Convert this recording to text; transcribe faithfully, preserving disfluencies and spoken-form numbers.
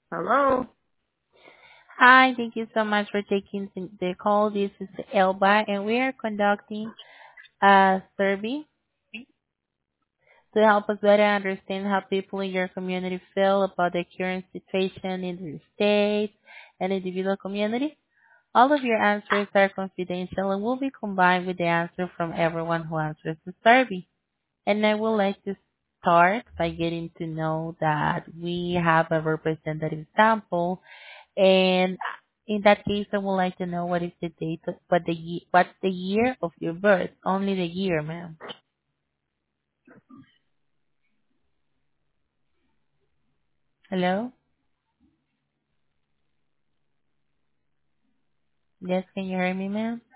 Hello. Hi, thank you so much for taking the the call. This is Elba, and we are conducting a survey to help us better understand how people in your community feel about the current situation in the state and individual community. All of your answers are confidential and will be combined with the answer from everyone who answers the survey. And I would like to start by getting to know that we have a representative sample. And in that case, I would like to know what is the date, of- what the ye- what's the year of your birth? Only the year, ma'am. Hello? Yes, can you hear me, ma'am?